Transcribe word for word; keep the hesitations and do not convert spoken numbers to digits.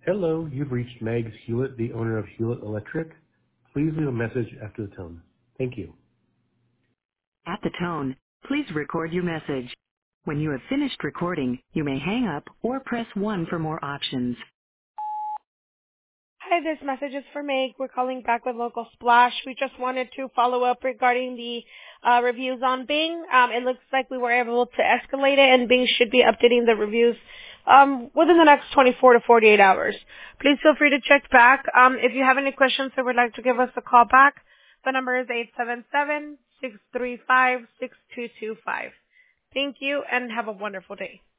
Hello, you've reached Megs Hewlett, the owner of Hewlett Electric. Please leave a message after the tone. Thank you. At the tone, please record your message. When you have finished recording, you may hang up or press one for more options. Hi, this message is for Meg. We're calling back with Local Splash. We just wanted to follow up regarding the uh, reviews on Bing. Um, it looks like we were able to escalate it, and Bing should be updating the reviews um, within the next twenty-four to forty-eight hours. Please feel free to check back. Um, if you have any questions or would like to give us a call back, the number is eight seven seven, six three five, six two two five. Thank you, and have a wonderful day.